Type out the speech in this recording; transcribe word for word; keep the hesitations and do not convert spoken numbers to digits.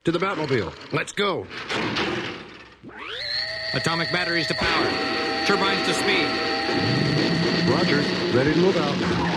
To the Batmobile. Let's go. Atomic batteries to power. Turbines to speed. Roger. Ready to move out.